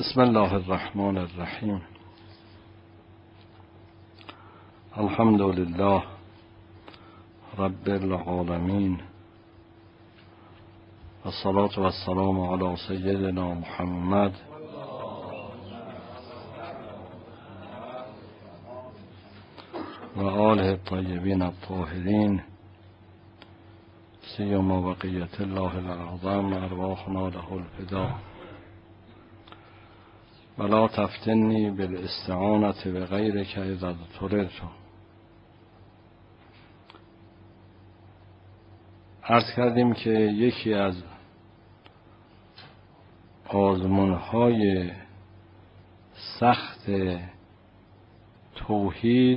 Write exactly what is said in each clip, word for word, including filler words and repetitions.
بسم الله الرحمن الرحیم. الحمد لله رب العالمین و الصلاة و السلام علی سیدنا محمد و آله الطیبین الطاهرین سیما بقیة الله الاعظم ارواحنا له الفدا ولا تفتنی بالاستعانة بغیرک اذا اضطررت. عرض کردیم که یکی از آزمون‌های سخت توحید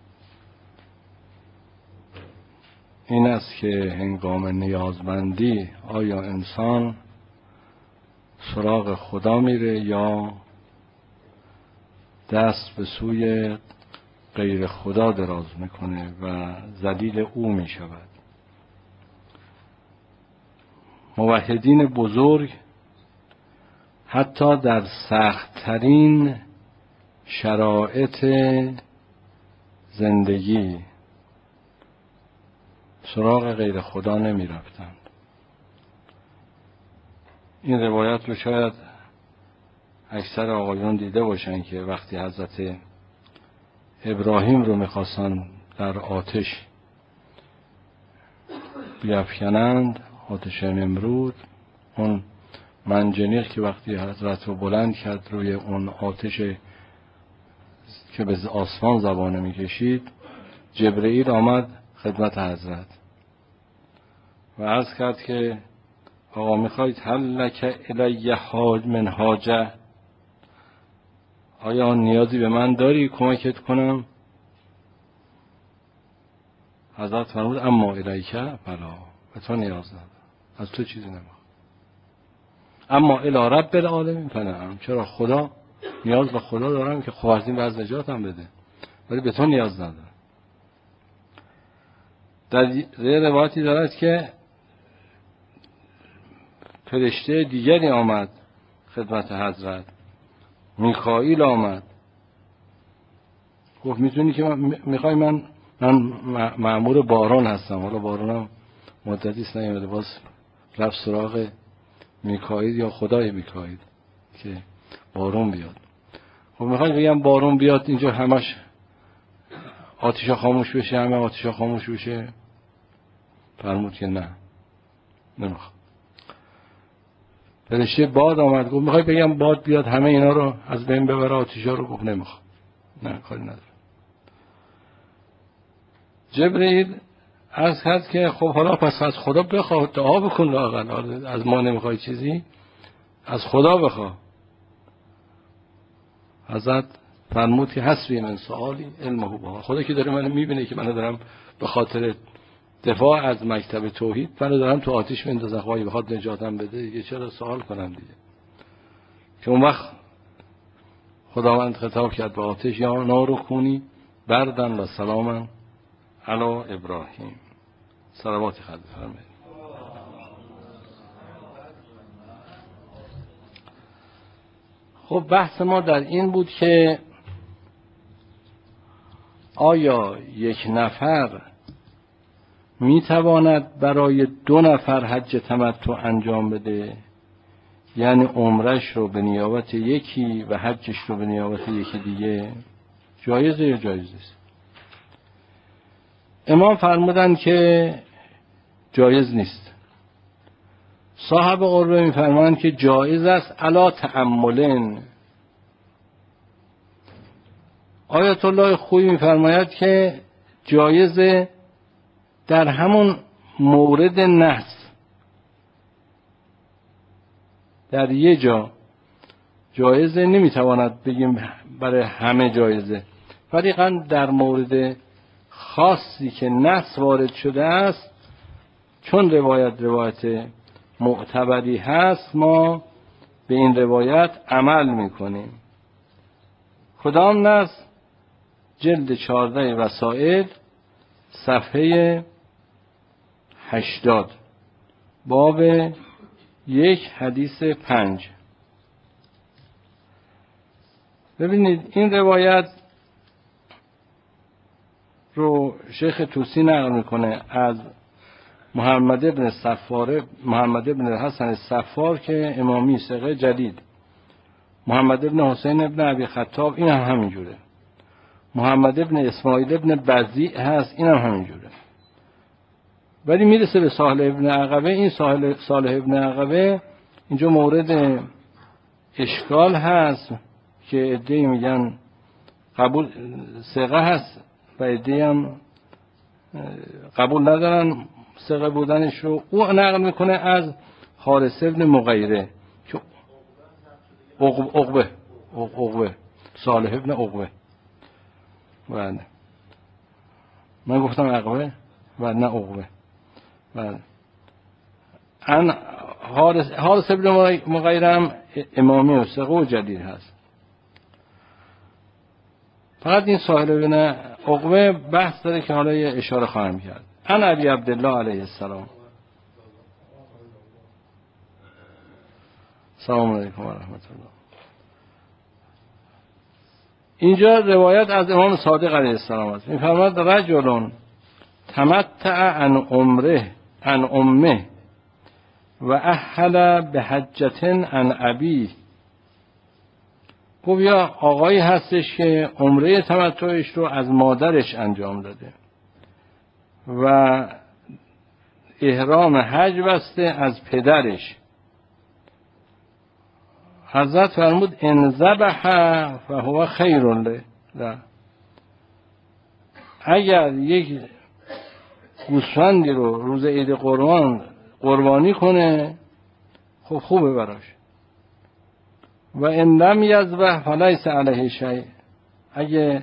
این است که هنگام نیازمندی آیا انسان سراغ خدا میره یا دست به سوی غیر خدا دراز میکنه و ذلیل او میشود. موحدین بزرگ حتی در سخت‌ترین شرایط زندگی سراغ غیر خدا نمی رفتند. این روایت رو شاید اکثر آقایان دیده باشن که وقتی حضرت ابراهیم رو میخواستن در آتش بیفکنند، آتش نمرود، اون منجنیق که وقتی حضرت رو بلند کرد روی اون آتش که به آسمان زبانه میکشید، جبرئیل آمد خدمت حضرت و عرض کرد که آقا میخواید هل لک الی حاج من حاجه، آیا نیازی به من داری کمکت کنم؟ حضرت فرمود اما الیک فلا، به تو نیاز ندارم، از تو چیزی نمیخوام. اما الی رب العالمین فنعم، چرا خدا، نیاز به خدا دارم که خب از این وضع نجاتم بده، ولی به تو نیاز ندارم. در روایتی دارد که فرشته دیگری آمد خدمت حضرت، میکائیل آمد، گفت میتونی که من میخوای من من مأمور باران هستم، حالا بارانم مدتی است نیومده، باز رفت سراغ میکائیل یا خدای میکائیل که بارون بیاد. خب میخوای بگم بارون بیاد اینجا همش آتیشا خاموش بشه، همه آتیشا خاموش بشه؟ فرمود که نه، نمیخوام. فرشته باد آمد، گفت میخوای بگم باد بیاد همه اینا رو از بین ببره، آتیشا رو؟ گفت نمیخوام، نه کاری نداره. جبرئیل عرض کرد که خب حالا پس از خدا بخواه، دعا بکن لااقل، از ما نمیخوای چیزی، از خدا بخواه. حضرت فرمود که حسبی من سؤالی علمه بها، خدا که داره منو میبینه که منو دارم به خاطر دفاع از مکتب توحید منو دارم تو آتش میندازن، خواهی بخواد نجاتم بده دیگه چرا سوال کنم دیگه. که اون وقت خداوند خطاب کرد به آتش یا نارو کونی بردن و سلامن علی ابراهیم. صلواتی خواهد بفرمایید. خب بحث ما در این بود که آیا یک نفر میتواند برای دو نفر حج تمتع انجام بده، یعنی عمرش رو به نیابت یکی و حجش رو به نیابت یکی دیگه؟ جایزه یا جایز نیست؟ امام فرمودن که جایز نیست. صاحب قربه میفرمایند که جایز است علا تأملن. آیت الله خویی میفرماید که جایزه در همون مورد نحس، در یه جا جایزه، نمیتواند بگیم برای همه جایزه، ولی در مورد خاصی که نحس وارد شده است، چون روایت روایت معتبری هست، ما به این روایت عمل میکنیم. کدام نحس؟ جلد چهارده وسائل صفحه هشتاد، باب یک حدیث پنج. ببینید این روایت رو شیخ طوسی نقل میکنه از محمد ابن صفار، محمد ابن حسن صفار که امامی ثقه جدید، محمد ابن حسین ابن ابی خطاب این هم همینجوره، محمد ابن اسماعیل ابن بزیع هست این هم همینجوره. ولی میرسه به صالح ابن عقبه. این صالح, صالح ابن عقبه اینجا مورد اشکال هست که عده‌ای میگن قبول ثقه هست و عده‌ای هم قبول ندارن ثقه بودنش رو. او نقل میکنه از حارث ابن مغیره که عقبه عقبه صالح ابن عقبه. بله من گفتم عقبه و نه عقبه. بله ان حارث حارث ابن مغیره هم امامی و ثقه و جدید هست. فقط این صالح ابن عقبه بحث داره که حالا یه اشاره خواهم کرد. ان ابی عبدالله علیه السلام. سلام علیکم و رحمت الله. اینجا روایت از امام صادق علیه السلام است. می‌فرماید رجل تمتع عن عمره عن امه و احل به حجة عن ابی. گفت یا آقایی هستش که عمره تمتعش رو از مادرش انجام داده و احرام حج بسته از پدرش. حضرت فرمود ان ذبح فهو خیر له. اگر یک گوسفندی رو روز عید قربان قربانی کنه خب خوبه براش. و ان لم یذبح فلیس علیه شیء. اگه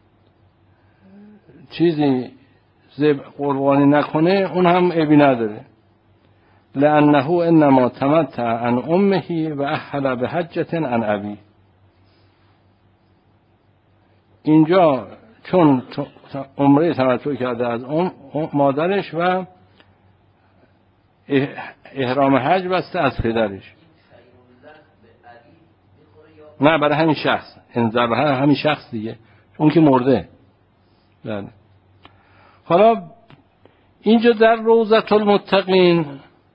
چیزی قربانی نکنه اون هم عیبی نداره. لانه انما تمتع عن امه و احل به حجة عن ابی. اینجا چون عمره تمتع کرده از ام مادرش و احرام حج بسته از پدرش. نه برای همین شخص این ذبح همین شخص دیگه اون که مرده. بله. حالا اینجا در روضة المتقین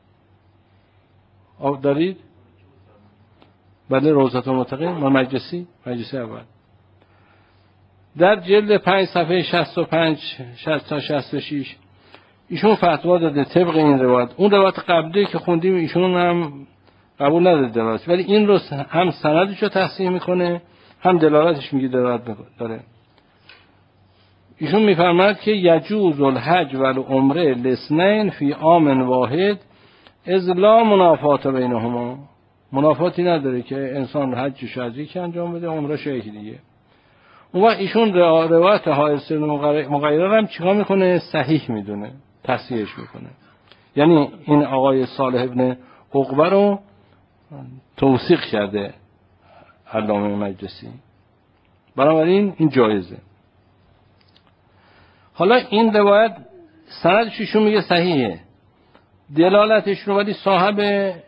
آب دارید؟ بله روضة المتقین ما مجلسی مجلسی اول در جلد پنج صفحه شصت و پنج شصت تا شصت و شش ایشون فتوا داده طبق این روایت. اون روایت قبلی که خوندیم ایشون هم قبول نداده روایت، ولی این رو هم سندش رو تصحیح میکنه هم دلالتش میگه دلالت داره. ایشون میفرماید که یجوز الحج و العمره الاثنین فی عام واحد اذ لا منافات بینهما. منافاتی نداره که انسان حجش از یکی انجام بده عمرهش یکی دیگه. اون وقت ایشون روایت حارث مغیره هم چیکار میکنه؟ صحیح میدونه، تصحیحش میکنه. یعنی این آقای صالح ابن عقبه رو توثیق کرده علامه مجلسی. بنابراین این جایزه. حالا این روایت سندش ایشون میگه صحیحه، دلالتش رو ولی صاحب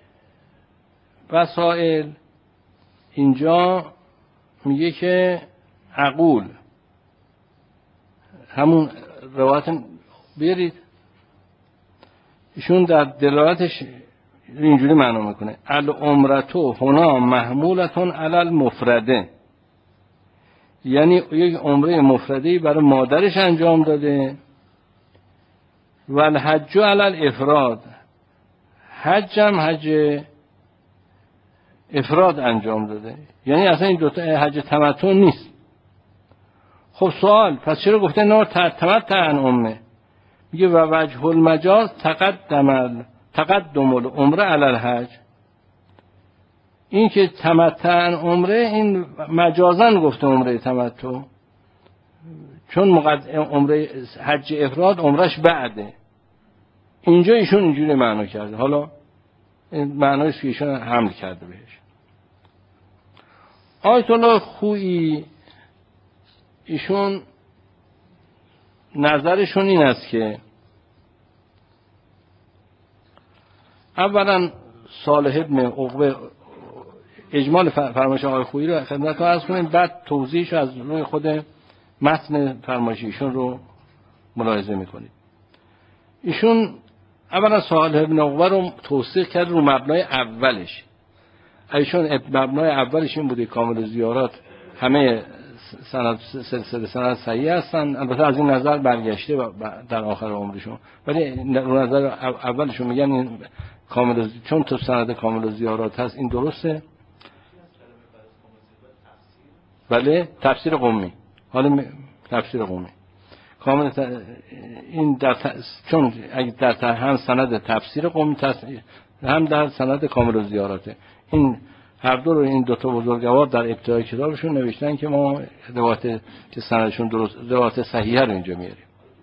وسائل اینجا میگه که عقول همون روایت بیارید. ایشون در دلالتش اینجوری معنا میکنه العمرتو هنا محمولتون علی المفرده. یعنی یک عمره مفردی برای مادرش انجام داده و الحج علی الافراد. حج هم حج افراد انجام داده، یعنی اصلا این دوتا حج تمتع نیست. خب سوال پس چرا گفته نه تمتع عن امه؟ میگه و وجه المجاز تقدم تقدم العمره علی الحج. این که تمتع عن عمره این مجازن گفته عمره تمتع، چون مقدم عمره حج افراد عمرش بعده. اینجا ایشون اینجوری معنا کرده. حالا این معنایش که ایشون حمل کرده بهش. آیت الله خویی ایشون نظرشون این است که اولا صالح ابن عقبه اجمال فرمایش آقای خویی رو خدمتتون عرض کنیم، بعد توضیحش از روی خود متن فرمایش ایشون رو ملاحظه میکنید. ایشون اولا صالح ابن عقبه رو توثیق کرد رو مبنای اولش. ایشون مبنای اولش این بوده کامل زیارات همه سند سلسله سند صحیح هستن، البته از این نظر برگشته در آخر عمرشون، ولی رو نظر اولشون میگن این کامل چون تو سند کامل زیارات هست این درسته. بله تفسیر قمی، حالا تفسیر قمی کامل این در چون اگه در هم سند تفسیر قمی هم در سند کامل زیاراته، این هر دو رو این دو تا بزرگوار در ابتدای کتابشون نوشتن که ما روایت که سندشون درست روایت صحیحه رو اینجا میاریم.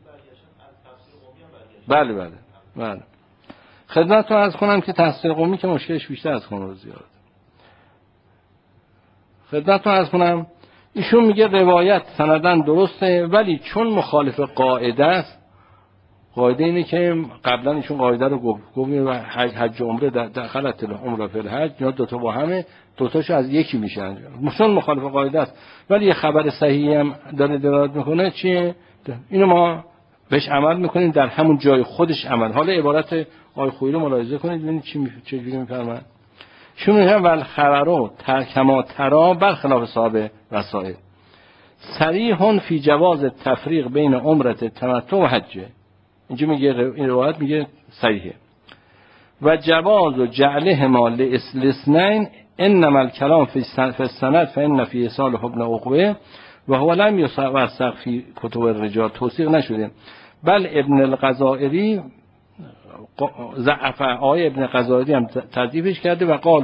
بله بله بله خدمتتون عرض کنم که تفسیر قمی که مشکلش بیشتر از کامل زیارات. خدمتتون عرض کنم ایشون میگه روایت سندن درسته ولی چون مخالف قاعده است، قاعده اینه که قبلا ایشون قاعده رو گفت گفت حج حج عمره در خلط العمره فی الحج، یا دو تا با همه دو تاشو از یکی میشن، چون مخالف قاعده است ولی یه خبر صحیحی هم داره دلالت میکنه چیه اینو ما بهش عمل میکنیم در همون جای خودش عمل. حالا عبارت آقای خویی رو ملاحظه کنید ببینید چی می... چه جوری میفرمایند. شون میگن ول خبرو کما ترا برخلاف صاحب وسائل صریح فی جواز تفریق بین عمرت تمتع و حج. اینجا میگه این روایت میگه صحیحه. و جواز و جعله ما لاسنین انما الكلام فی السند فان فی صالح ابن عقبه و هو لم يوثق فی کتب الرجال توثیق نشده، بل ابن الغزائری ضعف آقای ابن غزائری هم تضعیفش کرده و قال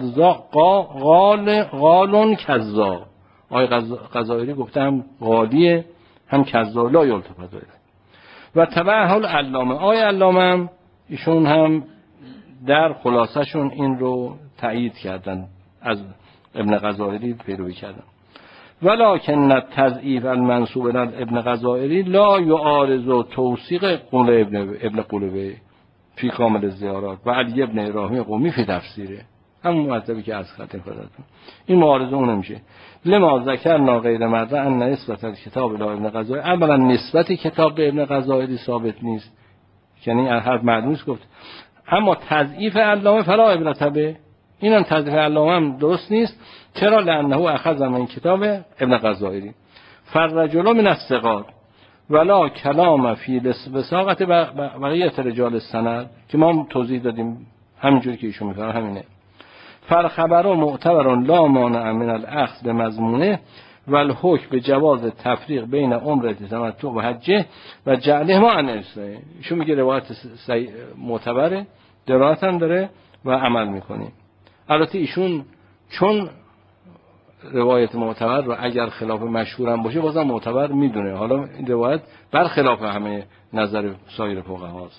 قال قالون کذاب. آقای غزائری گفته هم غالیه هم کذاب لا یلتفت الیه. و تبعه العلامه آقای علامه هم ایشون هم در خلاصهشون این رو تایید کردن، از ابن غزائری پیروی کردن. ولکن التضعیف المنسوب الی ابن غزائری لا یعارض توثیق قول ابن ابن قلوبی فی کامل زیارات و علی ابن ابراهیم قمی فی تفسیره، همون مطلبی که از خاطر خودتون این معارضه اون نمیشه. لما ذکرنا غیر مرده ان نسبت الکتاب الی ابن غزائری، اولا نسبت کتاب به ابن غزائری ثابت نیست، یعنی هر معلوم گفت، اما تضعیف علامه فلا عبرت به، اینم تضعیف علامه هم درست نیست. چرا؟ لانه اخذ من کتاب ابن غزائری فرجل من الثقات ولا کلام فی وثاقت بقیه رجال السند که ما توضیح دادیم همینجوری که ایشون میفرمایند همینه. فالخبر معتبر لا مانع من الاخذ بمضمونه والحکم به جواز تفریق بین عمره تمتع و حجه و جعله ما عن اسلام. ایشون میگه روایت معتبره، دلالت هم داره و عمل میکنه. البته ایشون چون روایت معتبر رو اگر خلاف مشهور هم باشه بازم معتبر میدونه، حالا این روایت برخلاف همه نظر سایر فقهاست.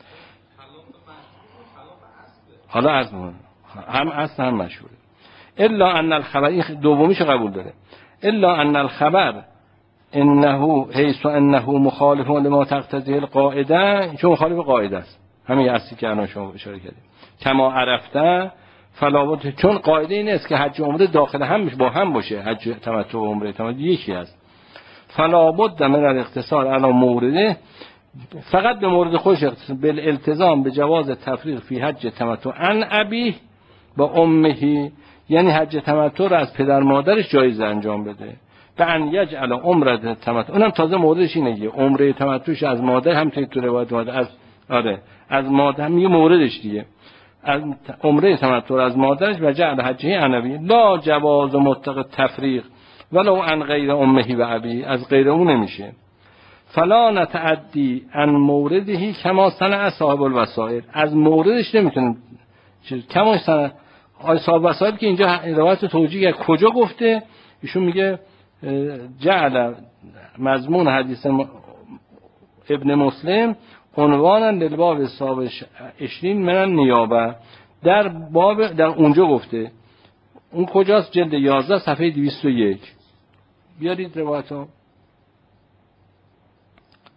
حالا از هم اصل هم مشهوره. الا ان الخبر دومیشو قبول داره. الا ان الخبر انه حيث انه مخالف لما تقتضی القاعده، چون مخالف قاعده است، همین اصلی که الان شما اشاره کردید. کما عرفته فلاوت، چون قاعده این است که حج و عمره داخل هم با هم باشه، حج تمتع و عمره تمتع یکی است. فلا بد من الاختصار علی مورده، فقط به مورد خودش اختصار بالالتزام به جواز تفریق فی حج تمتع عن ابیه با امه، یعنی حج تمتع رو از پدر مادرش جایز انجام بده. به ان یجعل عمره تمتع، اونم تازه موردش اینه که عمره تمتعش از مادر، هم تو روایت مادر از آره از مادر هم یه موردش دیگه، از عمره تمتع از مادرش و جعل حجه عنوی لا جواز مطلق تفریق ولو عن غیر امه و ابی، از غیر اون نمیشه. فلا نتعدی عن مورده کما صنع صاحب الوسائل، از موردش نمیتونیم چیز کما صنع صاحب الوسائل که اینجا روایت توجیه کجا گفته، ایشون میگه جعل مضمون حدیث ابن مسلم عنوانا للباب صاحب عشرین من نیابه، در باب در اونجا گفته، اون کجاست؟ جلد یازده صفحه دویست و یک. بیارید روایتو.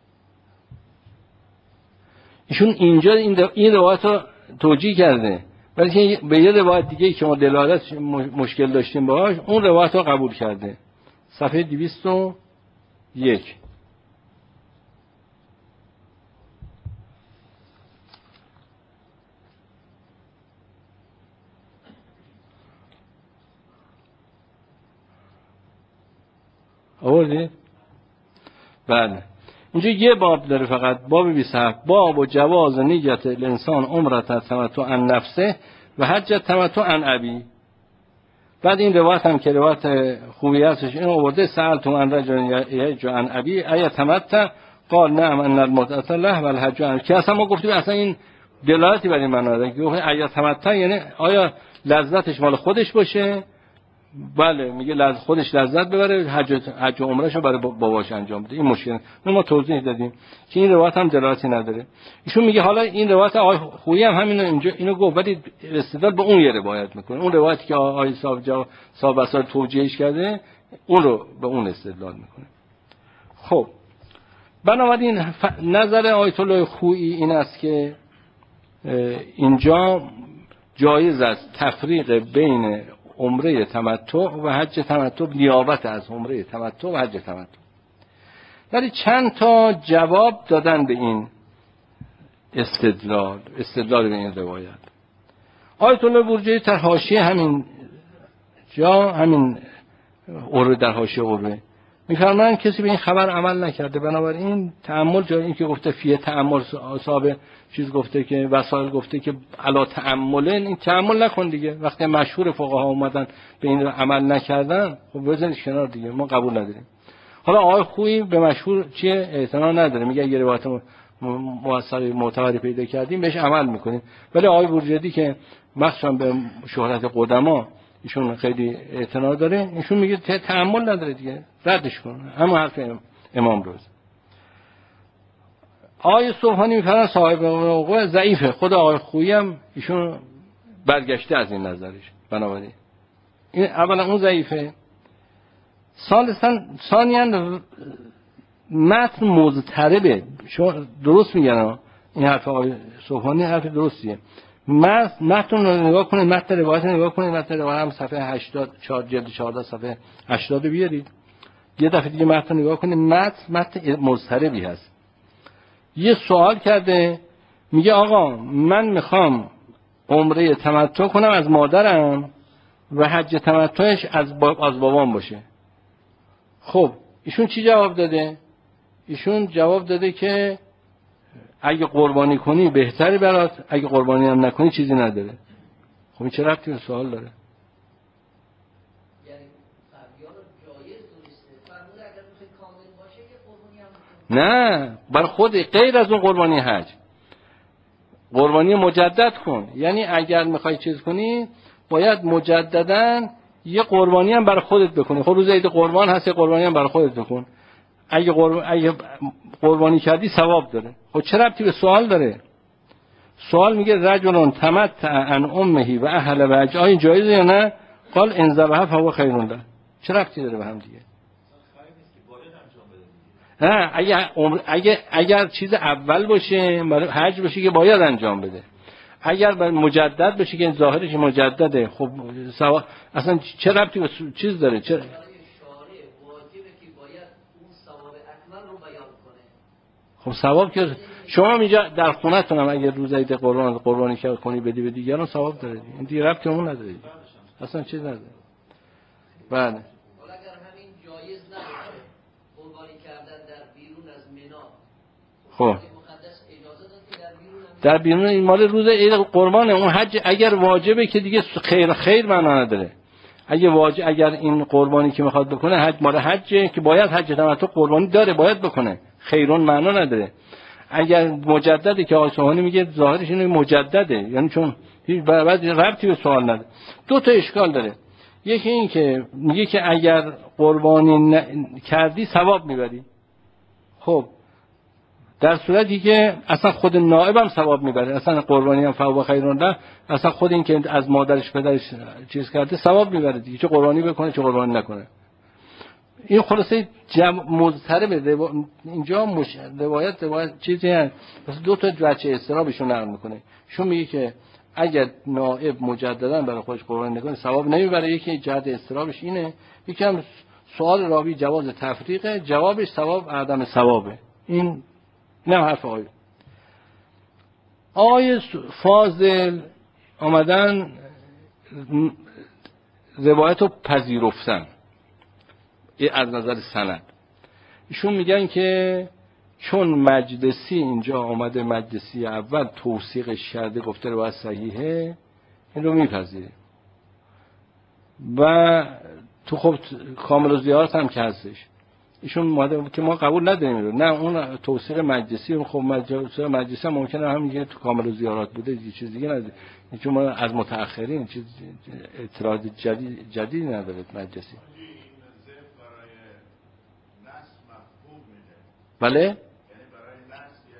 ایشون اینجا این این روایت رو توجیه کرده ولی به یه روایت دیگه که ما دلالت مشکل داشتیم باهاش، اون روایت رو قبول کرده. صفحه دویست و یک. آوردی؟ بله. اینجا یه باب داره فقط، باب بیست و هفت، باب و جواز نیت الانسان عمرت تمتع عن نفسه و حج تمتع عن ابی. بعد این روایت هم که روایت خوبی هستش، این آورده سألت عن رجل یحج عن ابی ای تمتع قال نعم ان المتعه له و الحج عن، که اصلا ما گفتیم اصلا این دلالتی بر این معنا داره که ای تمتع یعنی آیا لذتش مال خودش باشه. بله میگه لذت خودش لذت ببره، حج حج و عمرهشو برای باباش انجام بده. این مشکل ما توضیح دادیم که این روایت هم دلالتی نداره. ایشون میگه حالا این روایت آقای خویی هم همین اینجا اینو گفت، ولی استدلال به اون یه روایت میکنه. اون روایتی که آقای صاحب جا صاحب اصل توجیهش کرده اون رو به اون استدلال میکنه. خب بنابراین نظر آیت الله خویی این است که اینجا جایز است تفریق بین عمره تمتع و حج تمتع نیابت از عمره تمتع و حج تمتع. ولی چند تا جواب دادن به این استدلال استدلال به این روایت. آیت الله برجی در حاشیه همین جا همین عروه در حاشیه عروه میفرمایند کسی به این خبر عمل نکرده، بنابراین تأمل جای این که گفته فیه تأمل صاحب چیز گفته که وسائل گفته که علا تأمل، این تأمل نکن دیگه. وقتی مشهور فقها اومدن به این عمل نکردن خب بزنید کنار دیگه، ما قبول نداریم. حالا آقای خویی به مشهور چیه اعتنا نداره، میگه اگه روایت موثق معتبری پیدا کردیم بهش عمل میکنیم. ولی آقای برجدی که مخصوصا به شهرت قدما ایشون خیلی اعتنا داره، ایشون میگه تأمل نداره دیگه، ردش کن. همون حرف امام روز. آقای سبحانی میفرمایند صاحب موقع ضعیفه. خود آقای خویی هم ایشون برگشته از این نظرش. بنابراین این اولا اون ضعیفه، ثالثا ثانیاً متن مضطربه. شما درست میگن این حرف آقای سبحانی حرف درستیه. متن رو نگاه کنید، متن روایت نگاه کنید، متن روایت هم صفحه هشتاد و چهار جلد چهارده صفحه هشتاد بیارید. یه دفعه دیگه متن نگاه کنید، متن متن مضطربی هست. یه سوال کرده میگه آقا من میخوام عمره تمتع کنم از مادرم و حج تمتعش از با... از بابام باشه. خب ایشون چی جواب داده؟ ایشون جواب داده که اگه قربانی کنی بهتری برات، اگه قربانی هم نکنی چیزی نداره. خب این چه ربطی به سوال داره؟ یعنی فریاد جایز درسته، فرمود اگر میخوای کامل باشه یه قربانی هم نه، بر خود غیر از اون قربانی حج قربانی مجدد کن. یعنی اگر میخوای چیز کنی باید مجدداً یه قربانی هم برای خودت بکنی. خب روز عید قربان هست، یه قربانی هم برای خودت بکن. اگه قربانی, اگه قربانی کردی ثواب داره. خب چه ربطی به سوال داره؟ سوال میگه رجل تمتع عن امه و اهل وجه، آیا جایزه یا نه؟ قال ان ذبح فهو خیر له. چه ربطی داره به هم دیگه؟ نه، اگه اگه اگر چیز اول باشه برای حج باشه که باید انجام بده، اگر برای مجدد بشه که ظاهرش مجدده، خب سوا... اصلا چه ربطی به چیز داره؟ چه خب ثواب که شما اینجا در خونه‌تون هم اگر روز عید قربان قربانی کنی بدی به دیگران ثواب داره. این دیگه ربطی اون نداره، اصلا چیز نداره. بله. حالا اگر همین جایز نباشه قربانی کردن در بیرون از مینا، خب مقدس اجازه داد که در بیرون هم در بیرون این مال روز عید قربانه. اون حج اگر واجبه که دیگه خیر خیر معنا نداره. اگه واجب اگر این قربانی که میخواد بکنه حج مال حجه که باید حج تمتع قربانی داره باید بکنه، خیرون معنا نداره. اگر مجدده که آسمانی میگه ظاهرش اینه مجدده، یعنی چون بعد ربطی به سوال نداره. دو تا اشکال داره. یکی این که میگه که اگر قربانی ن... کردی ثواب میبری. خب در صورتی که اصلا خود نائب هم ثواب میبره، اصلا قربانی هم فوق خیرون ده، اصلا خود این که از مادرش پدرش چیز کرده ثواب میبره دیگه، چه قربانی بکنه چه قربانی نکنه. این خلاصه مضطرب روا... اینجا مش... روایت روایت چیزی هست، دو تا وجه استرابشون نقل میکنه. شون میگه که اگر نائب مجددا برای خودش قربانی نکنه ثواب نمیبره. یکی جهت استرابش اینه. یکم سوال راوی جواز تفریقه، جوابش ثواب عدم ثوابه. این نه حرف آقای آقای فاضل آمدن روایت رو پذیرفتن از نظر سند. ایشون میگن که چون مجلسی اینجا آمده، مجلسی اول توثیقش کرده گفته روایت صحیحه، این رو میپذیره. و تو خب کامل و زیارت هم که هستش، ایشون اومده که ما قبول نداریم رو. نه اون توثیق مجلسی، خب مجلسی مجلسی هم ممکنه هم میگه تو کامل و زیارت بوده، یه چیز دیگه نداره. چون ما از متأخرین چیز اعتراض جدید جدیدی نداره مجلسی. بله؟ یعنی برای نسل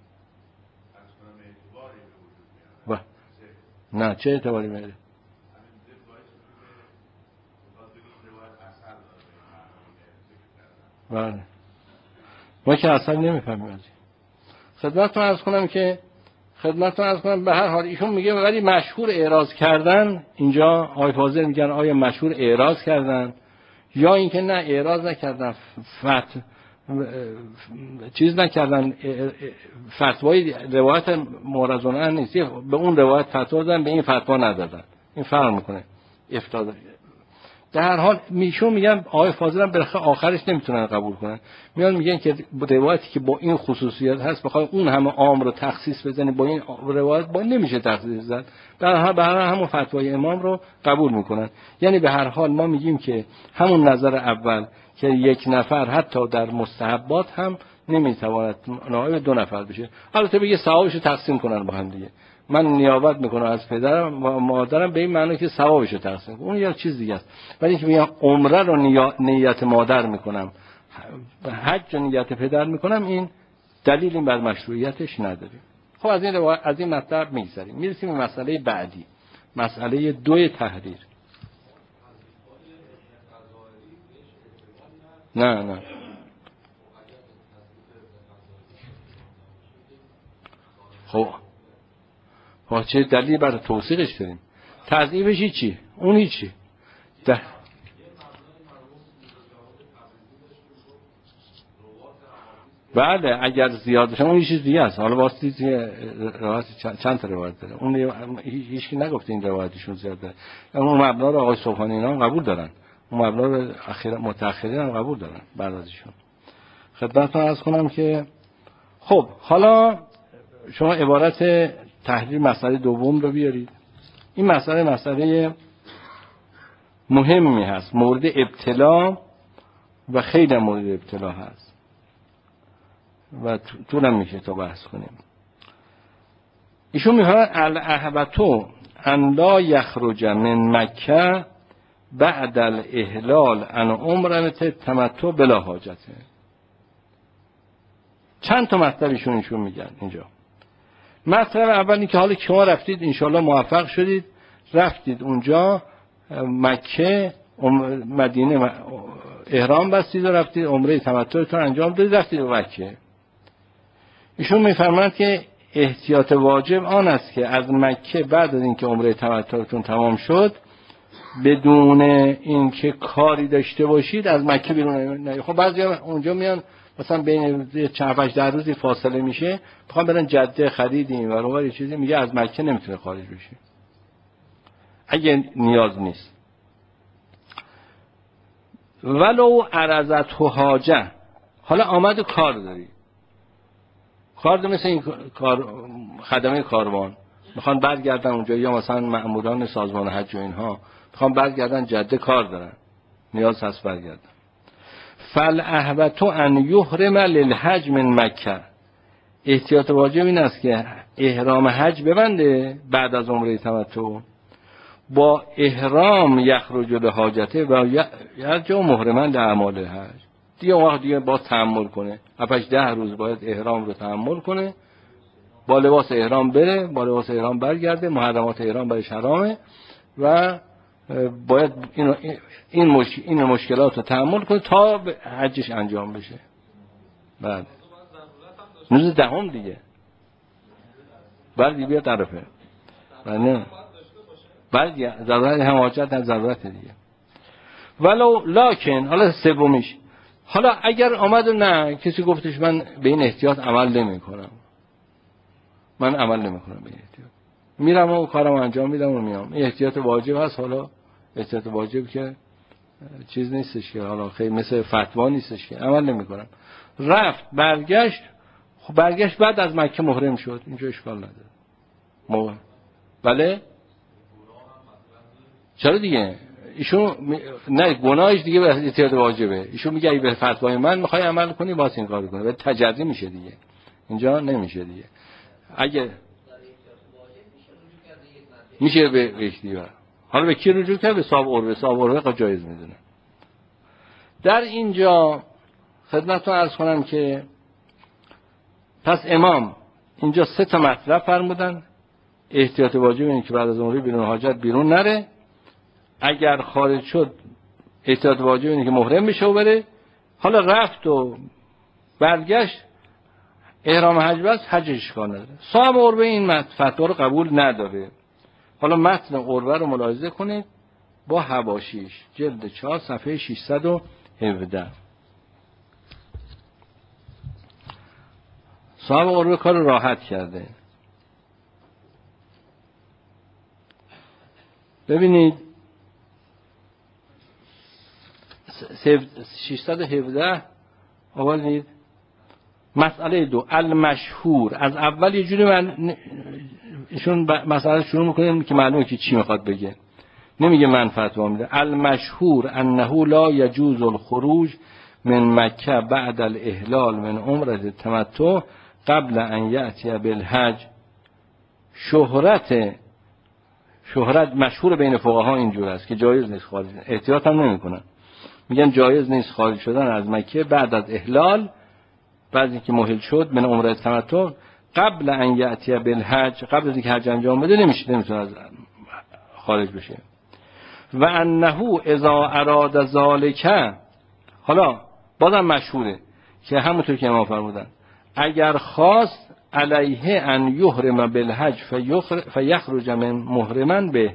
با... نه چه اعتباری میاره؟ بله ما که اصلا نمیفهمیم از این. خدمتتون عرض کنم که خدمتتون عرض کنم به هر حال ایشون میگه ولی مشهور اعراض کردن، اینجا آقای فاضل میگن آیا مشهور اعراض کردن یا اینکه نه اعراض نکردن، فت چیز نکردن، فتوای روایت معرضونه نیست، به اون روایت فتوا دادن، به این فتوا ندادن. این فرق میکنه افتاده. در هر حال میشون میگن آقای فاضل هم بالاخره آخرش نمیتونن قبول کنن، میان میگن که روایتی که با این خصوصیت هست بخوای اون همه عام رو تخصیص بزنی با این روایت با نمیشه تخصیص زد. در هر حال همون فتوای امام رو قبول میکنن. یعنی به هر حال ما میگیم که همون نظر اول که یک نفر حتی در مستحبات هم نمیتواند نائب دو نفر بشه. البته بگه ثوابش رو تقسیم کنن با هم دیگه، من نیابت میکنم از پدرم و مادرم به این معنی که ثوابش رو تقسیم کنم، اون یه چیز دیگه است. ولی اینکه میگم عمره رو نیت مادر میکنم، حج رو نیت پدر میکنم، این دلیلی بر مشروعیتش نداره. خب از این از این مطلب میگذریم، میرسیم به مسئله بعدی، مسئله دوی تحریر. نه نه خب خب چه دلیلی برای توثیقش داریم؟ تضعیفش چی؟ اون چی؟ ده بله اگر زیاد بشه اون چیز دیگه است. حالا واسه روایت چند تا روایت داره، اون هیچ کی نگفته این روایتشون زیاد داره. اون مبنا رو آقای صبحانی اینا قبول دارن، اون مبنا رو اخیرا متأخرین هم قبول دارن بعد ازشون. خدمتتون عرض کنم که خب حالا شما عبارت تحریر مسئله دوم رو بیارید. این مسئله مسئله مهمی هست، مورد ابتلا و خیلی مورد ابتلا هست و طولم میشه تا بحث کنیم. ایشون میگه الاحوطو ان لا یخرج من مکه بعد الاحلال عن عمره تمتع بلا حاجته. چند تا مطلب ایشون ایشون میگن اینجا. مطلب اولی که حالا شما رفتید انشالله موفق شدید، رفتید اونجا مکه مدینه احرام بستید و رفتید عمره تمتعتون انجام دادید، رفتید به مکه. ایشون میفرمایند که احتیاط واجب آن است که از مکه بعد از اینکه عمره تمتعتون تمام شد بدون اینکه کاری داشته باشید از مکه بیرون نیایید. خب بعضیا اونجا میان مثلا بین چند پنج ده روزی فاصله میشه، میخوام برن جده خریدیم و اونور چیزی، میگه از مکه نمیتونه خارج بشه اگه نیاز نیست. ولو عرضت حاجه، حالا آمد و کار داری، کار داری مثل این کار خدمه کاروان میخوان برگردن اونجا، یا مثلا مأموران سازمان حج و اینها میخوان برگردن جده کار دارن، نیاز هست برگردن. فالاحوط ان یحرم للحج من مکه، احتیاط واجب این است که احرام حج ببنده بعد از عمره تمتع، با احرام یخرج به حاجته و یرجع محرما لاعمال حج. دیگه اون وقت دیگه باز تحمل کنه، هفتش ده روز باید احرام رو تحمل کنه، با لباس احرام بره، با لباس احرام برگرده، محرمات احرام برش حرامه و باید این این, مش... این مشکلات رو تحمل کنه تا حجش انجام بشه. بعد روز دهم دیگه بعد دیگه طرفه نه بعد ضرورت هم حاجت هم ضرورت دیگه. ولو لکن حالا سومیش، حالا اگر آمد نه کسی گفتش من به این احتیاط عمل نمی کنم، من عمل نمی کنم به این احتیاط، میرم و کارم انجام میدم و میام، این احتیاط واجب هست. حالا احتیاط واجب که چیز نیستش که حالا خیلی مثل فتوا نیستش که عمل نمی کنم. رفت برگشت، خب برگشت بعد از مکه محرم شد، اینجا اشکال نداره. محرم بله چرا دیگه ایشون نه گناهش دیگه به احتیاط واجبه، ایشون میگه ای به فتوای من میخوای عمل کنی واسه این کارو کنی، به تجربه میشه دیگه، اینجا نمیشه دیگه. اگه میشه به اختیار، حالا به کی رجوع کرد؟ به صاحب عروه، صاحب عروه جایز میدونه. در اینجا خدمتتون عرض کنم که پس امام اینجا سه تا مطلب فرمودن. احتیاط واجب اینه که بعد از عمره بیرون حاجت بیرون نره، اگر خارج شد احتیاط واجب اینه که محرم بشه و بره. حالا رفت و برگشت احرام حج بس، حج اشکال نداره. صاحب عروه این فتوا رو قبول نداره. حالا متن عروه رو ملاحظه کنید با حواشیش، جلد چهار صفحه ششصد و هفده. صاحب عروه کار راحت کرده. ببینید ششصد و هفده آورید. مسئله دو المشهور، از اول یه جوری من ایشون مسئله شروع میکنه که معلومه که چی میخواد بگه، نمیگه من فتوا میده. المشهور انه لا یجوز الخروج من مکه بعد الاحلال من عمره تمتع قبل ان یأتی بالحج. شهرت شهرت مشهور بین فقها اینجور است که جایز نیست خارج، احتیاط هم نمیکنن، میگن جایز نیست خارج شدن از مکه بعد از احلال، بعد اینکه محل شد من عمره تمتع قبل ان یأتی بالحج، قبل از اینکه حج انجام بده نمیشه، نمیتونه از خارج بشه. و انه اذا اراد ذلک، حالا بازم مشهوره که همونطور که ما فرمودن اگر خواست علیه ان یحرم بالحج فیخرج من محرما به،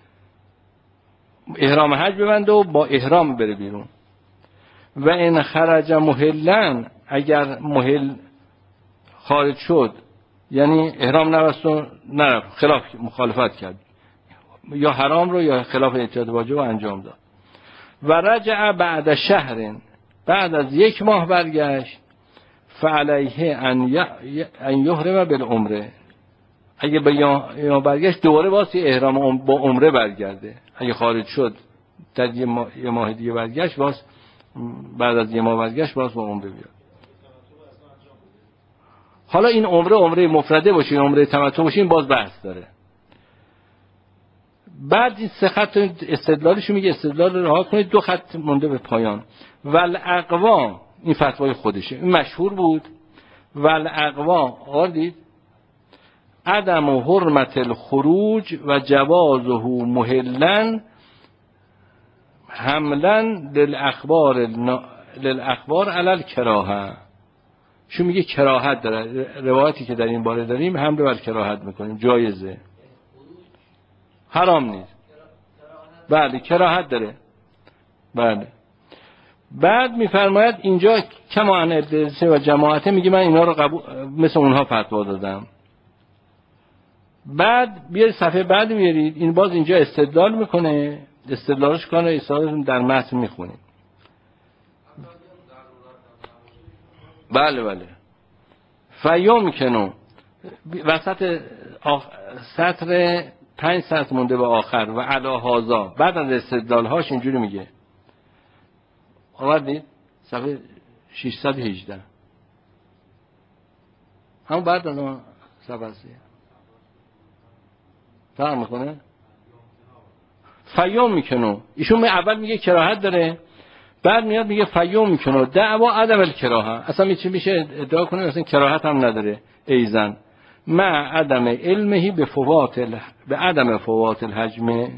احرام حج ببنده و با احرام بره بیرون. و ان خرج محلن، اگر محل خارج شد یعنی احرام نبست و نرفت، خلاف مخالفت کرد یا حرام رو یا خلاف احتیاط واجب رو انجام داد. و رجع بعد شهر، بعد از یک ماه برگشت، فعلیه ان یحرم بالعمره، اگه به یا برگشت دوباره واسه احرام با عمره برگرده. اگه خارج شد در یه ماه, یه ماه دیگه برگشت، باز بعد از یه ماه برگشت باز با عمره بیاد. حالا این عمره عمره مفرده باشه این عمره تمتع باشه، این باز بحث داره. بعد این سه خط استدلالشو میگه، استدلال رو رها کنید، دو خط مونده به پایان. والاقوا، این فتوای خودشه، این مشهور بود. والاقوا آردید عدم و حرمت الخروج و جوازه محلن حملا للاخبار للاخبار علی الکراهه. شو میگه کراهت داره، روایتی که در این باره داریم حمله بر کراهت میکنیم، جایزه، حرام نیست. بله کراهت داره. بله. بعد میفرماید اینجا کما ان الدرسه و جماعته، میگه من اینا رو قبول مثل اونها فتوا دادم. بعد بیارید صفحه بعد میارید، این باز اینجا استدلال میکنه، استدلالش کنه استدلالش در متن میخونید. بله بله. فیوم کنو وسط آخ... سطر پنج سطر مونده به آخر و علا هازا، بعد از استدلالهاش اینجوری میگه، آوردید صفحه ششصد و هجده، همون بعد از اون صفحه هستی فهم میکنه. فیوم میکنو، ایشون اول میگه کراهت داره، بعد میاد میگه فیوم میکنو دعوا عدم الکراهه، اصلا میشه میشه ادعا کنه اصلا کراهت هم نداره ایزن مع عدم علمه به فوات ال... به عدم فوات الحجمه،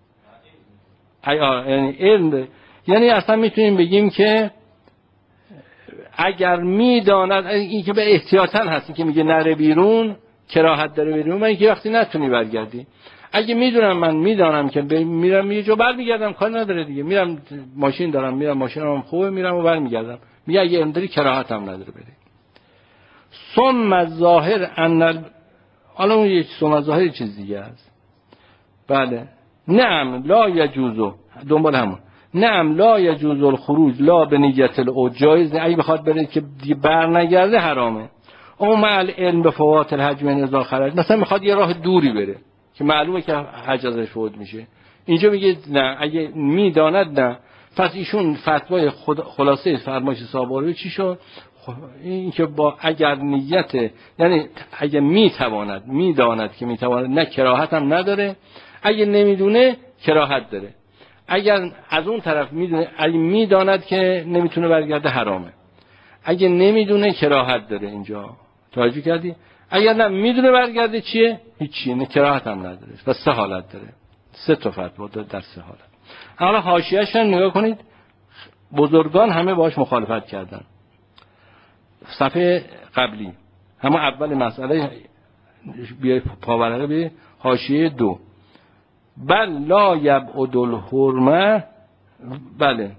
یعنی علم، یعنی اصلا میتونیم بگیم که اگر میداند این که به احتیاطاً هست که میگه نره بیرون، کراهت داره بریم من که وقتی نتونی برگردی. اگه میدونم من میدانم که میرم یه جا برمیگردم کار نداره دیگه، میرم ماشین دارم میرم ماشینم خوبه میرم و برمیگردم. میگه اگه اندری کراهت هم نداره بری. ثم الظاهر ان حالا اون یک ثم الظاهر چیز دیگه است. بله نعم لا یجوز دنبال همون نعم لا یجوز الخروج لا به نیت العود جایز اگه بخواد بره که دیگه بر نگرده حرامه. اون مع العلم به فوات الحج من اذا خرج مثلا میخواد یه راه دوری بره که معلومه که حج ازش فوت میشه، اینجا میگه نه اگه میداند نه. پس ایشون فتوای خلاصه فرمایش صاحب چی شد؟ این که با اگر نیت یعنی اگه میتواند میداند که میتواند نه کراهت هم نداره، اگه نمیدونه کراهت داره. اگر از اون طرف میدونه اگه میداند که نمیتونه برگرده حرامه، اگه نمیدونه کراهت داره. اینجا توجه کردی؟ اگر نه میدونه برگرده چیه؟ هیچی، نه کراهت هم نداره. و سه حالت داره، سه تا فتوا داره در سه حالت. حالا حاشیه‌اش رو نگاه کنید، بزرگان همه باهاش مخالفت کردن. صفحه قبلی همه اول مسئله بیای پاورقه به حاشیه دو. بل لا یبعد الحرمه بله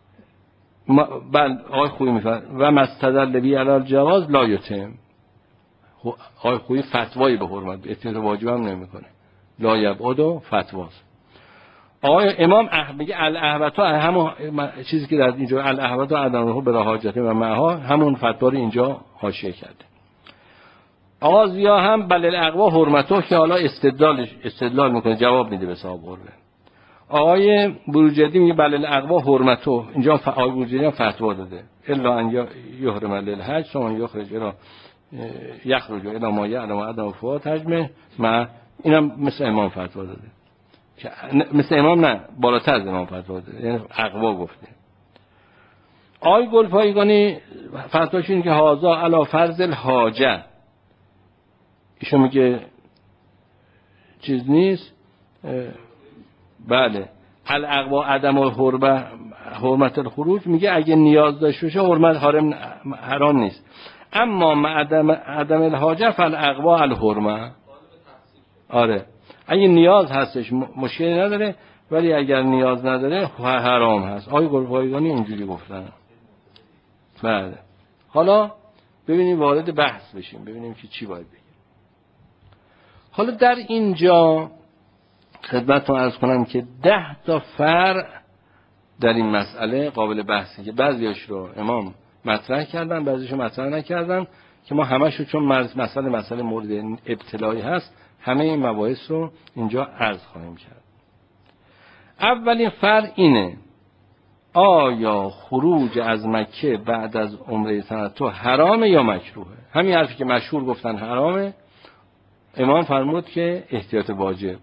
بل آقای خویی میفرد و مستدل بی علی الجواز لا یتم. آقای خویی فتوایی به حرمت اتیار واجب هم نمیکنه، لا یبعد و فتواست. آقای امام اح میگه الاحوطا همون چیزی که در اینجا الاحوطا عدمه به حاجته و معها همون فتوا رو اینجا حاشیه کرده. آقا ضیا هم بل الاقوا حرمتو که حالا استدلال استدلال میکنه جواب میده به صاحب قربه. آقای بروجردی میگه بل الاقوا حرمتو، اینجا آقای بروجردی هم فتوا داده الا ان یحرم للحج ثم یخرج الى یخرج الى ما یعلم عدم فوات حجمه. ما اینم مثل امام فتوا داده که مثل امام نه بالاتر از امام فتوا داده، یعنی اقوا گفته. آقای گلپایگانی فتواش اینه که هازا علی فرض الحاجه، ایشون میگه چیز نیست. بله الاقوا عدم الحرمه حرمت الخروج میگه اگه نیاز داشته باشه حرمت حرام حرام نیست، اما مع عدم عدم الحاجه فالاقوا الحرمه. آره اگه نیاز هستش مشکلی نداره، ولی اگر نیاز نداره حرام هست. آقای گلپایگانی اینجوری گفتن. بله حالا ببینیم وارد بحث بشیم ببینیم که چی باید بگیم. حالا در اینجا خدمتتون عرض کنم که ده تا فرع در این مسئله قابل بحثه که بعضیاش رو امام مطرح کردن بعضیش رو مطرح نکردن که ما همش رو چون مسئله مسئله مورد ابتلایی هست همه این مباحث رو اینجا عرض خواهیم کرد. اولین فرع اینه آیا خروج از مکه بعد از عمره تمتع حرامه یا مکروهه؟ همین حرفی که مشهور گفتن حرامه، امام فرمود که احتیاط واجب.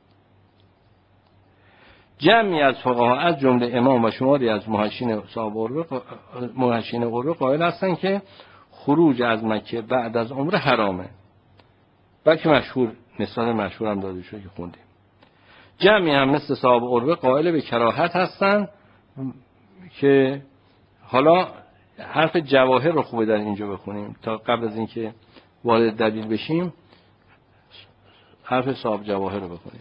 جمعی از فقها از جمله امام و شماری از محشین صاحب قربه محشین قربه قائل هستن که خروج از مکه بعد از عمره حرامه، بلکه مشهور نسبت مشهور هم داده شده که خوندیم. جمعی هم مثل صاحب قربه قائل به کراهت هستن که حالا حرف جواهر رو خوبه در اینجا بخونیم تا قبل از اینکه وارد دلیل بشیم حرف صاحب جواهر رو بخونیم.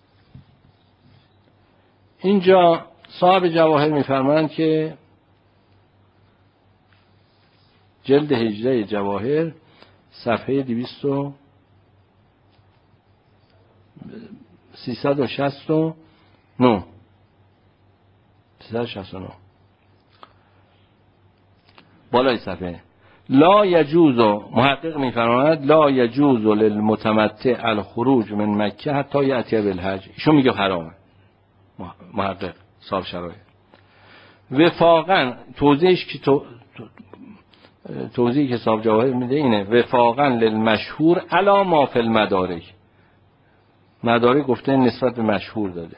اینجا صاحب جواهر میفرمایند که جلد هجده جواهر صفحه دویست و سیصد و شصت و نه سیصد و شصت و نه بالای صفحه لا یجوز محقق میفرماید لا یجوز للمتمتع الخروج من مکه حتی یأتی بالحج. ایشون میگه حرامه. محقق صاحب شرایط وفاقا توضیحش که تو توضیحی که صاحب جواهر میده اینه وفاقا للمشهور علی ما فی المدارک. مدارک گفته نسبت به مشهور داده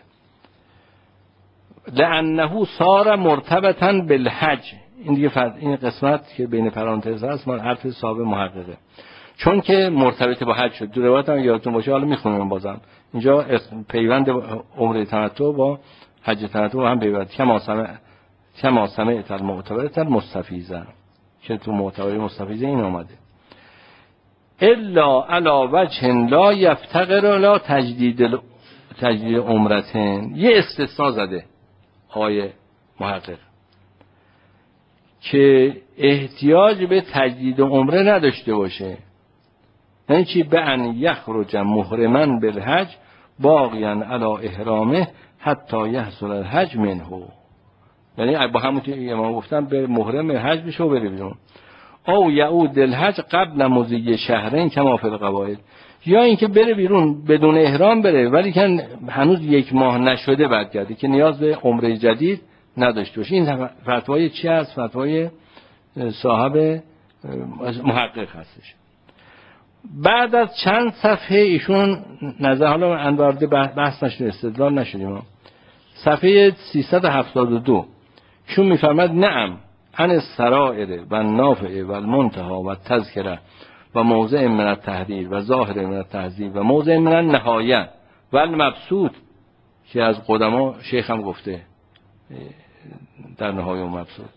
لانه صار مرتبطا بالحج. این دیگه فرد این قسمت که بین پرانتز هست من حرف صاحب محققه، چون که مرتبط با حج شد. دو روایت هم یادتون باشه حالا میخونم بازم اینجا پیوند عمره تمتع با حج تمتع هم پیوند کما سمع کما سمعت المعتبرة المستفیضه که تو معتبر مستفیضه این اومده. الا علی وجه لا یفتقر لا تجدید تجدید عمرتن. یه استثناء زده آقای محقق که احتیاج به تجدید عمره نداشته باشه. یعنی چی؟ به ان یخرج محرما بالحج باقیا علی احرامه حتی یحصل الحج منه. یعنی با همون که ما گفتم به محرم حج بشه و بره بیرون. او یعود الحج قبل مضی شهرین کما فی القواعد. یا اینکه بره بیرون بدون احرام بره ولی که هنوز یک ماه نشده برگرده که نیاز به عمره جدید نداشته باشه. این فتوای چی است؟ فتوای صاحب محقق هستش. بعد از چند صفحه ایشون نظر، حالا انوارد بحث نشده استدلال نشدیم، صفحه سیصد و هفتاد و دو ایشون میفرماد نعم عن السرائر و النافع و المنتهى و التذکره و موضع من التحریر و ظاهر من التحذیر و موضع من النهایه و المبسوط که از قدما شیخ هم گفته در نهایه و مبسوط.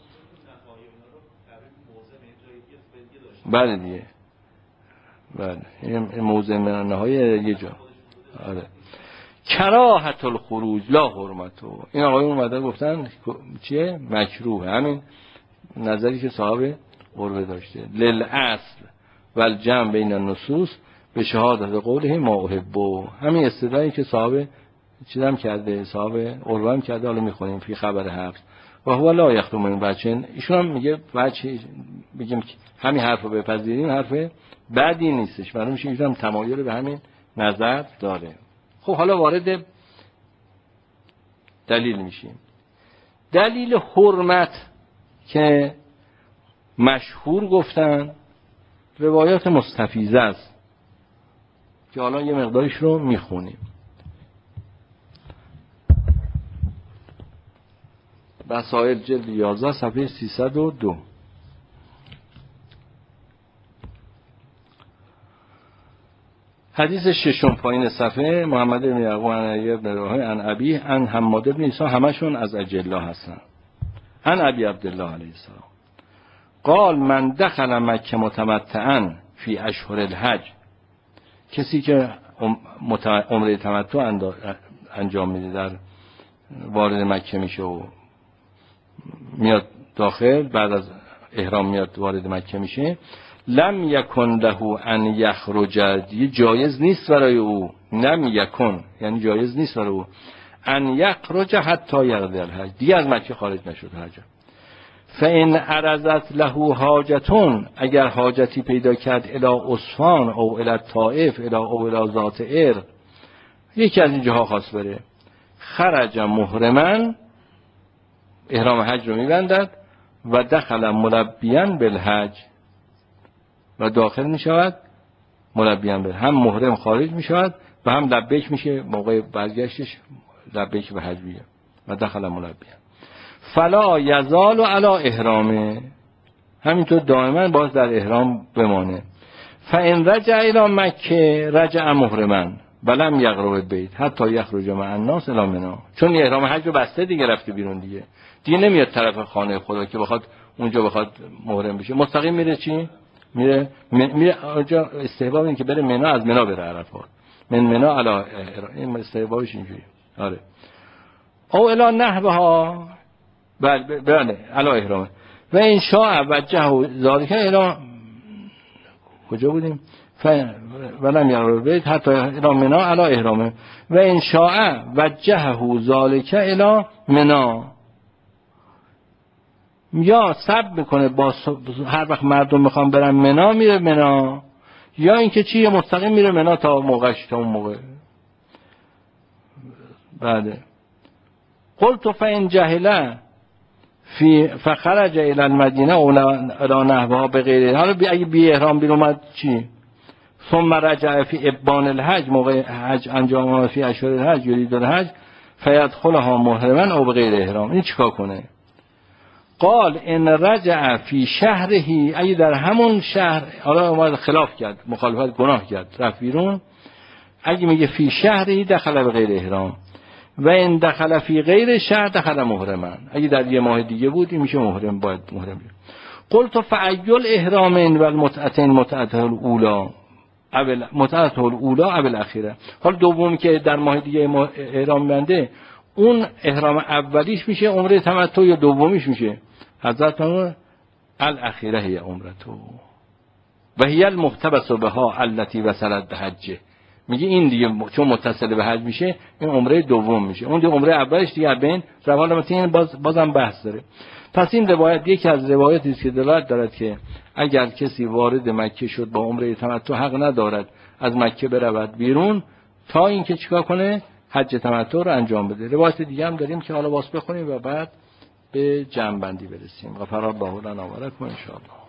بله دیگه، بله این موضع من النهایه یه جا. آره. کراهت الخروج لا حرمتو. این آقایون اومدن گفتن چیه؟ مکروه. همین نظری که صاحب قربه داشته. للاصل والجمع بین النصوص به شهادت قوله ما احبو. همین استدلالی که صاحب چیزام کرده، صاحب قربه هم کرده، حالا میخونیم فی خبر حفظ و هو لا یختم من بچن. ایشون هم میگه بچه بگیم همین حرفو بپذیریم حرف بعدی نیستش. معلوم میشه ایشون هم تمایل به همین نظر داره. خب حالا وارد دلیل میشیم. دلیل حرمت که مشهور گفتن روایات مستفیضه است که حالا یه مقدارش رو میخونیم. وسائل جلد یازده صفحه سیصد و دو. حدیث ششم پایین صفحه محمد بن یعقوب عن علی بن راهی عن ابی عن حماد بن عیسی، همشون از اجلا هستن. عن ابی عبدالله علیه السلام قال من دخل مکه متمتعا فی اشهر الحج. کسی که عمره تمتع انجام میده در وارد مکه میشه و میاد داخل، بعد از احرام میاد وارد مکه میشه، لم یکن له ان یخرج، جایز نیست برای او، لم یکن یعنی جایز نیست برای او ان یخرج حتی یقضی الحج، دیگه از مکه خارج نشد حج. فان عرضت له حاجتون، اگر حاجتی پیدا کرد الی اصفهان او الی طائف الی او الی ذات ار، یکی از این جاها خواست بره، خرج محرما، احرام حج رو میبندد و دخل ملبیاً بالحج، و داخل می شود ملبیاً به، هم محرم خارج می شود و هم لبیک میشه موقع برگشتش، لبیک به حج بیه و دخل ملبیاً. فلا یزال علی احرامه، همینطور دائما باز در احرام بمانه. فان رجع الی مکه رجع محرما ولم یقرب البیت حتی یخرج مع الناس الی منی. چون احرام حج رو بسته دیگه، رفته بیرون دیگه، دیگه نمیاد طرف خانه خدا که بخواد اونجا بخواد محرم بشه، مستقیم میره چی؟ میره میره اونجا. استحباب این که بره منی، از منی بره عرفات، من منی الی احرام، این استحبابش اینجوری. آره. او الی نحوها، بله بله الی احرام. و ان شاء وجهه ذالک الی، کجا بودیم؟ ولم یقرب بیت حتی الی منی الی احرامه. و ان شاء وجهه ذالک الی منی، یا صبر میکنه با هر وقت مردم میخوان برن منی میره منی، یا اینکه چی مستقیم میره منی تا موقعش، تا اون موقع. بعد قلت فان جهل فی فخرج الى المدینه او الی نحوها بغیر، حالا اگه بی احرام بیرون اومد چی؟ ثم رجع فی ابان الحج، موقع حج انجام فی اشهر الحج یرید الحج فیدخلها محرما او بغیر احرام، این چیکار کنه؟ قال ان رجع فی شهرهی، اگه در همون شهر، حالا اومد خلاف کرد، مخالفت گناه کرد، رفت بیرون، اگه میگه فی شهرهی دخل بغیر احرام و ان دخل فی غیر شهر دخل محرما، اگه در یه ماه دیگه بود این میشه محرم، باید محرم. قلت فایل احرامین و المتعتین متعته الاولا، اول متعت الاولا اول الاخیره. حالا دومی که در ماه دیگه احرام بنده، اون احرام اولیش میشه عمره تمتع یا دومیش میشه حضرت اون الاخیره هی عمرتو و هی المحتبس بها التي وصلت به حجه. میگه این دیگه چون متصل به حج میشه این عمره دوم میشه، اون دیگه عمره اولش دیگه بین روان البته باز بازم بحث داره. پس این روایت یکی از روایاتی است که دلالت دارد که اگر کسی وارد مکه شد با عمره تمتع حق ندارد از مکه برود بیرون تا اینکه چیکار کنه حج تمتع رو انجام بده. روایت دیگه هم داریم که حالا واسه بخونیم و بعد به جمع بندی برسیم. غفر الله لنا و لکم ان شاء الله.